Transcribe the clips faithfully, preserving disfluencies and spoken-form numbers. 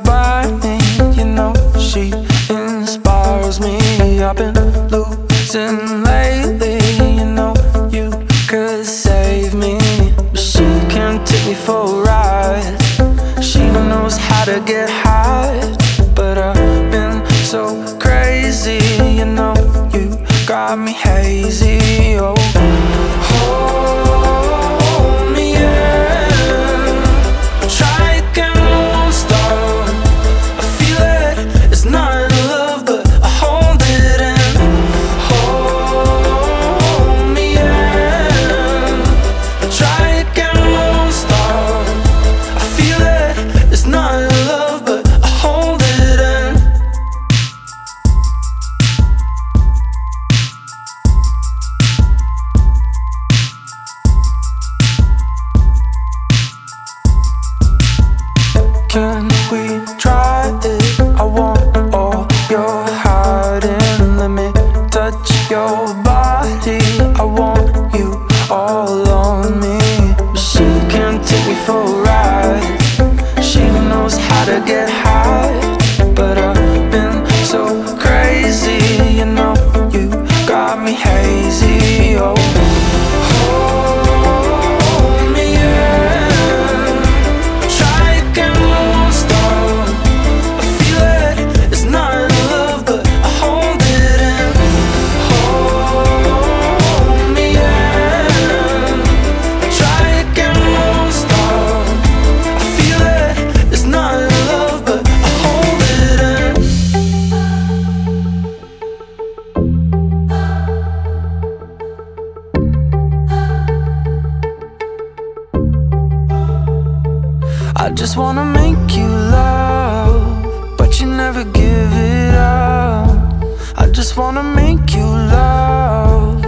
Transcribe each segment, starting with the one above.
by me. You know she inspires me. I've been losing lately. You know you could save me, but she can't take me for a ride. She knows how to get high, but I've been so crazy. You know you got me hazy. Oh, hold me in. Try again, I won't stop. I feel it, it's not love, but I hold it in. Hold me in. Try again, I won't stop. I feel it, it's not love, but I hold it in. Can we try it? I want all your hiding. Let me touch your body. I want you all on me. But she can't take me for a ride. She knows how to get high, but I've been so crazy. You know you got me hazy. Oh, hold me in. Try again, I won't stop. I feel it, it's not love, but I hold it in. Hold me in. Try again, I won't stop. I feel it, it's not love, but I hold it in. I just wanna make you love, but you never give it up. I just wanna make you love.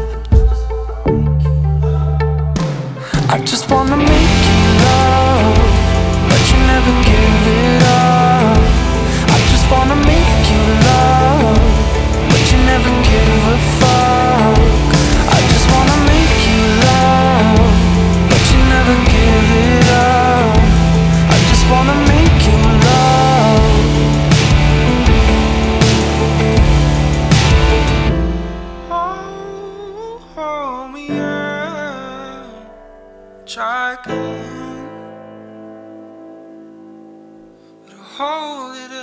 I just wanna make you love, but you never give it up. I just wanna make you love, but you never give a fuck. I just wanna make you love, but you never give it up. I just wanna make you love. Oh, hold me in. Try again, but I'll hold it in.